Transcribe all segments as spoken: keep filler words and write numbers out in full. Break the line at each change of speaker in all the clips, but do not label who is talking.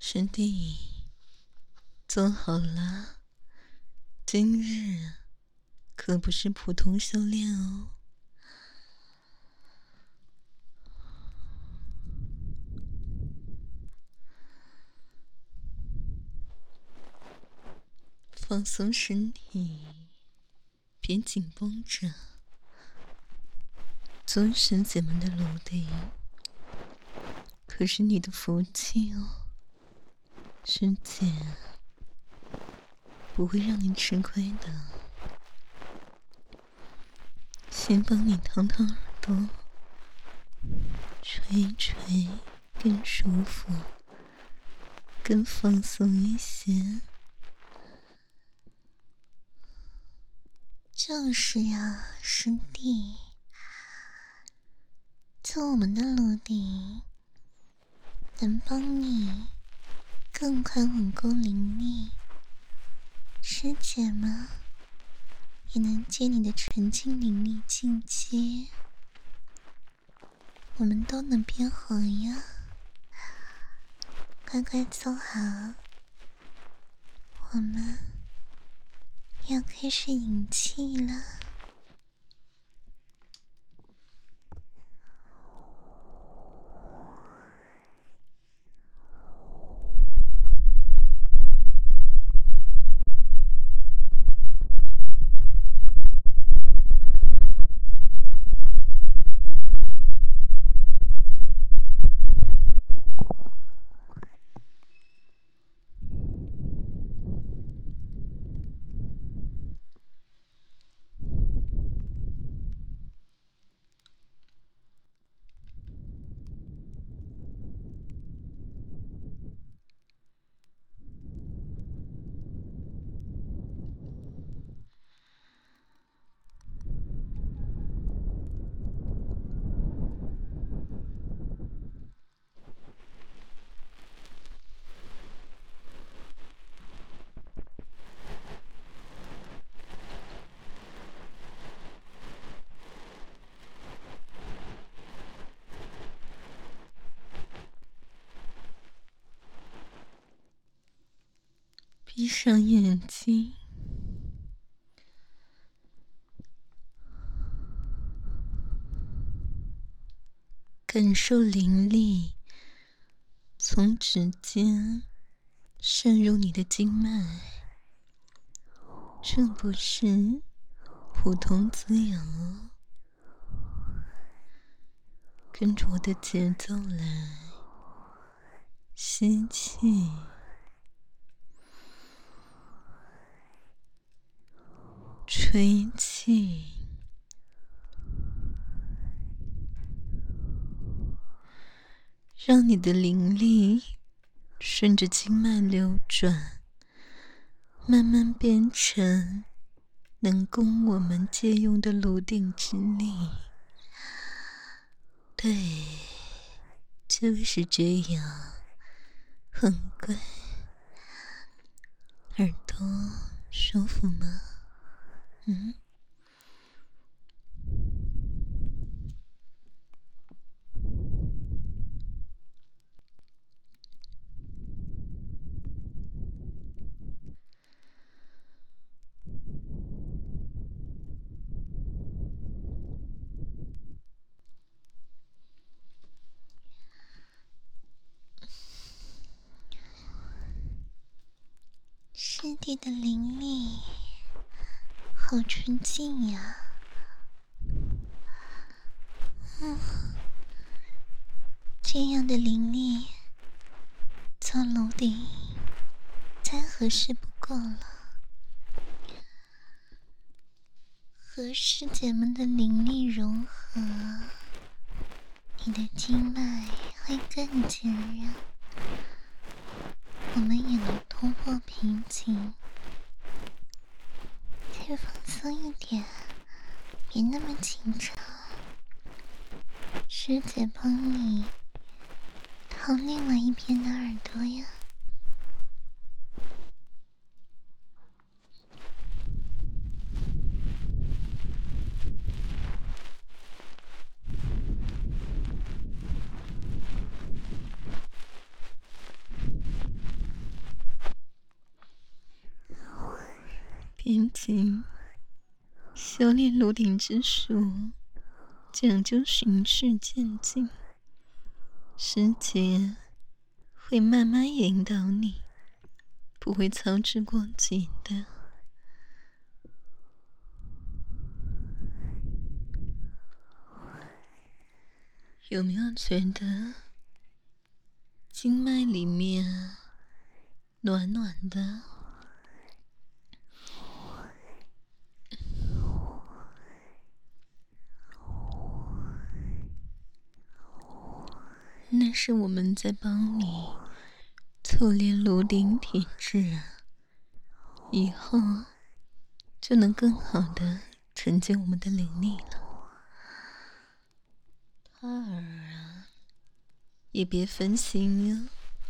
师弟，坐好了，今日可不是普通修炼哦。放松身体，别紧绷着。尊师姐们的炉鼎可是你的福气哦，师姐不会让你吃亏的。先帮你烫烫耳朵，吹一吹，更舒服，更放松一些。
就是呀，师弟，做我们的炉鼎，能帮你更快稳固灵力，师姐们也能接你的纯净灵力进阶，我们都能变好呀。乖乖坐好，我们要开始引气了。
闭上眼睛，感受灵力从指尖渗入你的经脉，这不是普通滋养哦。跟着我的节奏来，吸气，吹气，让你的灵力顺着经脉流转，慢慢变成能供我们借用的炉鼎之力。对，就是这样，很乖。耳朵舒服吗？嗯。
师弟的灵力好纯净呀，嗯，这样的灵力做炉鼎再合适不过了。和师姐们的灵力融合，你的经脉会更坚韧，我们也能突破瓶颈。再放松一点，别那么紧张，师姐帮你烫另外一边的耳朵呀。
边境，修炼炉鼎之术，讲究循序渐进，师姐会慢慢引导你，不会操之过急的。有没有觉得经脉里面暖暖的？那是我们在帮你淬炼炉鼎体质啊，以后就能更好的承接我们的灵力了。花儿啊，也别分心哟。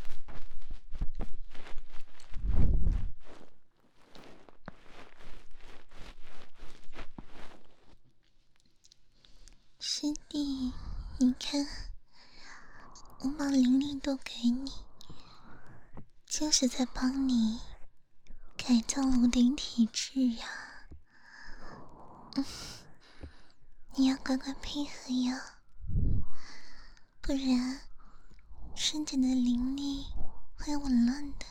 师弟，你看，我把灵力都给你，就是在帮你改造炉鼎体质呀。嗯，你要乖乖配合呀，不然师姐的灵力会紊乱的。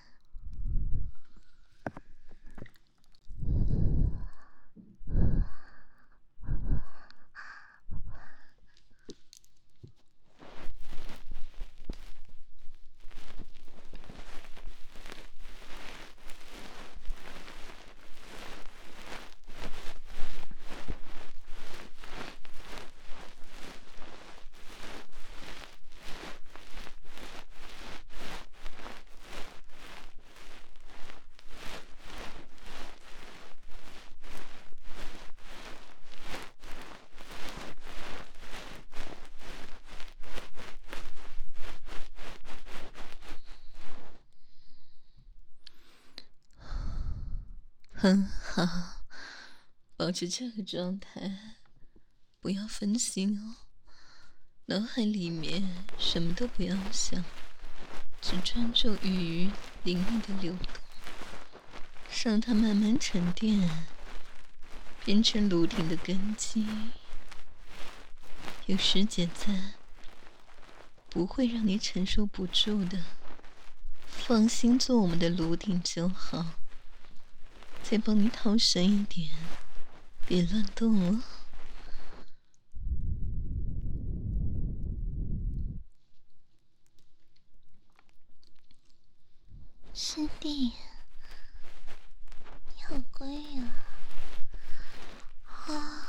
很好，保持这个状态，不要分心哦。脑海里面什么都不要想，只专注于灵力的流动，让它慢慢沉淀，变成炉鼎的根基。有师姐在，不会让你承受不住的。放心做我们的炉鼎就好。再帮你掏深一点，别乱动哦。
师弟，你好乖呀！啊，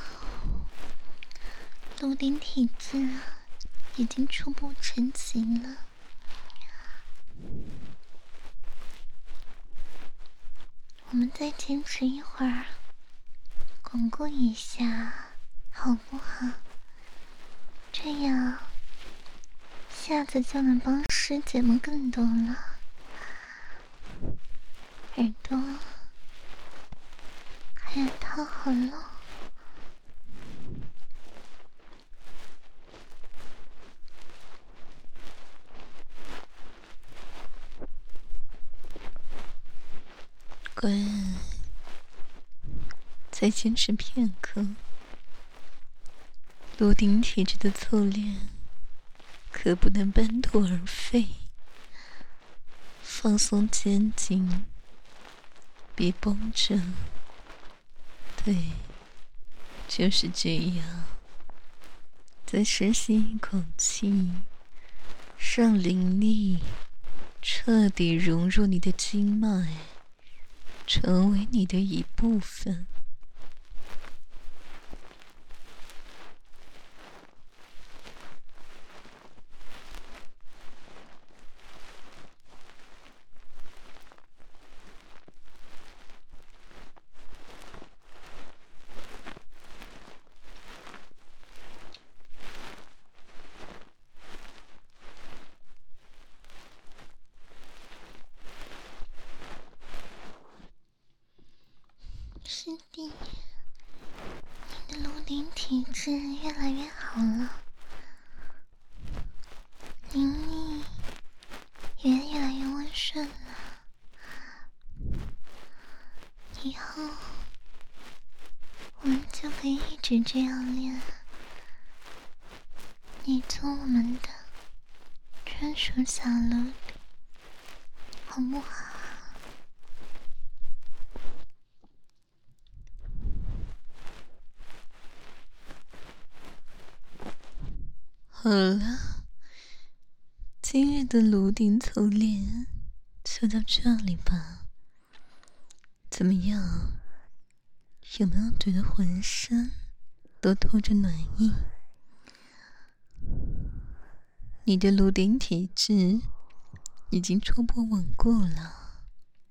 炉鼎体质已经初步成型了。我们再坚持一会儿，巩固一下，好不好？这样，下次就能帮师姐们更多了。耳朵，快要套好了。
乖，再坚持片刻。炉鼎体质的淬炼可不能半途而废。放松肩颈，别绷着。对，就是这样。再深吸一口气，让灵力彻底融入你的经脉，成为你的一部分。
师弟，你的炉鼎体质越来越好了，灵力也越来越温顺了。以后直这样练，你做我们的专属小萝莉，好不好？
好了，今日的炉鼎走炼就到这里吧。怎么样？有没有觉得浑身都透着暖意？你的炉鼎体质已经初步稳固了。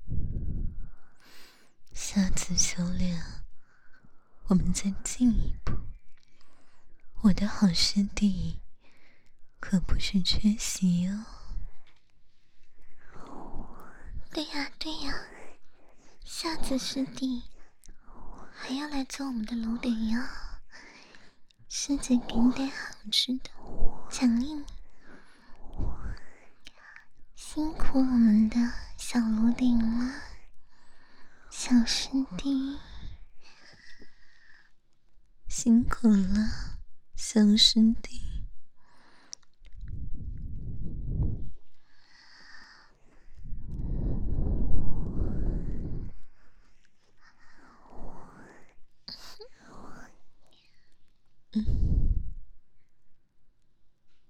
下次修炼，我们再进一步。我的好师弟可不是缺席哦。
对呀对呀，下次师弟还要来做我们的炉鼎哟，师姐给你点好吃的，奖励你。辛苦我们的小炉鼎了，小师弟。
辛苦了，小师弟。